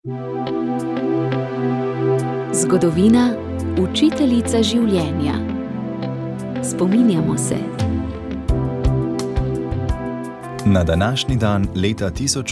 Zgodovina, učiteljica življenja. Spominjamo se. Na današnji dan leta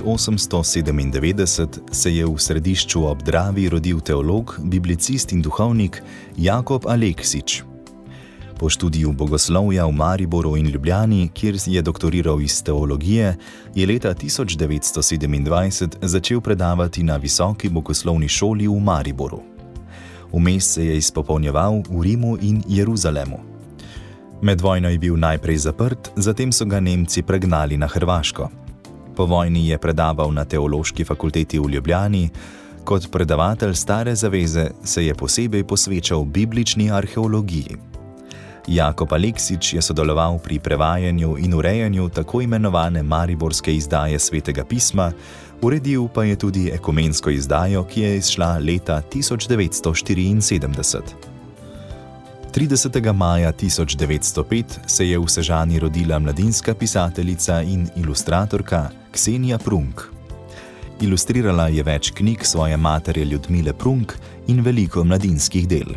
1897 se je v Središču ob Dravi rodil teolog, biblicist in duhovnik Jakop Aleksić. Po študiju bogoslovja v Mariboru in Ljubljani, kjer je doktoriral iz teologije, je leta 1927 začel predavati na Visoki bogoslovni šoli v Mariboru. Vmes se je izpopolnjeval v Rimu in Jeruzalemu. Med vojno je bil najprej zaprt, zatem so ga Nemci pregnali na Hrvaško. Po vojni je predaval na Teološki fakulteti v Ljubljani. Kot predavatelj Stare zaveze se je posebej posvečal biblični arheologiji. Jakop Aleksić je sodeloval pri prevajanju in urejanju tako imenovane mariborske izdaje Svetega pisma, uredil pa je tudi ekumensko izdajo, ki je izšla leta 1974. 30. maja 1905 se je v Sežani rodila mladinska pisateljica in ilustratorka Ksenija Prunk. Ilustrirala je več knjig svoje matere Ljudmile Prunk in veliko mladinskih del.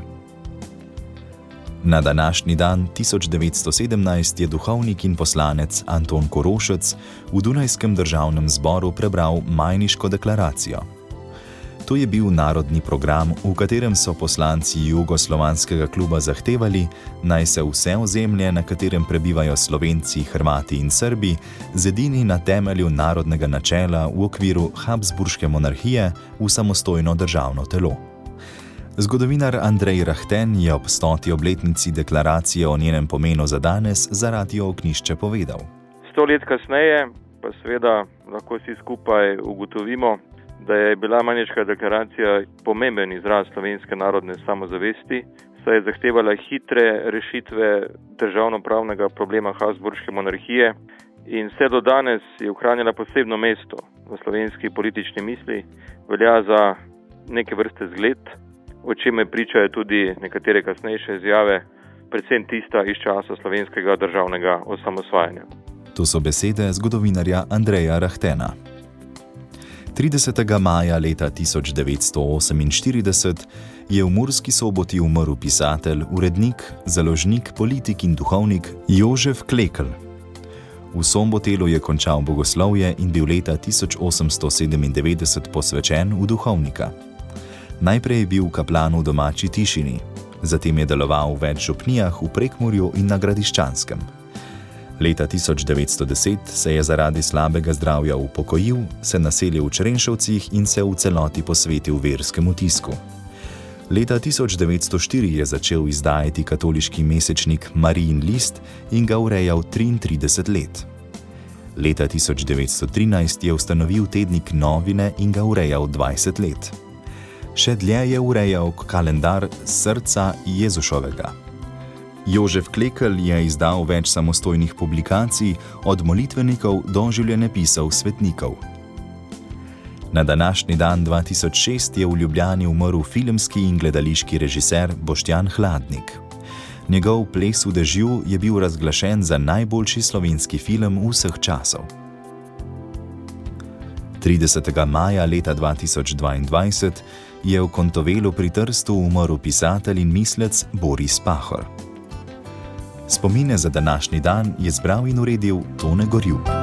Na današnji dan 1917 je duhovnik in poslanec Anton Korošec v Dunajskem državnem zboru prebral Majniško deklaracijo. To je bil narodni program, v katerem so poslanci Jugoslovanskega kluba zahtevali, naj se vse ozemlje, na katerem prebivajo Slovenci, Hrvati in Srbi, zedini na temelju narodnega načela v okviru Habsburške monarhije v samostojno državno telo. Zgodovinar Andrej Rahten je ob 100. obletnici deklaracije o njenem pomenu za danes za Radio Ognjišče povedal. 100 let kasneje pa seveda lahko vsi skupaj ugotovimo, da je bila Majniška deklaracija pomemben izraz slovenske narodne samozavesti, saj je zahtevala hitre rešitve državnopravnega problema Habsburške monarhije in vse do danes je ohranjala posebno mesto v slovenski politični misli, velja za neke vrste zgled, o čemer pričajo tudi nekatere kasnejše izjave, predvsem tista iz časa slovenskega državnega osamosvajanja. To so besede zgodovinarja Andreja Rahtena. 30. maja leta 1948 je v Murski Soboti umrl pisatelj, urednik, založnik, politik in duhovnik Jožef Klekl. V Sombotelu je končal bogoslovje in bil leta 1897 posvečen v duhovnika. Najprej je bil kaplan v domači Tišini, zatem je deloval v več župnijah v Prekmurju in na Gradiščanskem. Leta 1910 se je zaradi slabega zdravja upokojil, se naselil v Črenšovcih in se v celoti posvetil verskemu tisku. Leta 1904 je začel izdajati katoliški mesečnik Marijin list in ga urejal 33 let. Leta 1913 je ustanovil tednik Novine in ga urejal 20 let. Še dlje je urejal kalendar Srca Jezušovega. Jožef Klekl je izdal več samostojnih publikacij, od molitvenikov do življenjepisov svetnikov. Na današnji dan 2006 je v Ljubljani umrl filmski in gledališki režiser Boštjan Hladnik. Njegov Ples v dežju je bil razglašen za najboljši slovenski film vseh časov. 30. maja leta 2022 je v Kontovelu pri Trstu umrl pisatelj in mislec Boris Pahor. Spomine za današnji dan je zbral in uredil Tone Gorjup.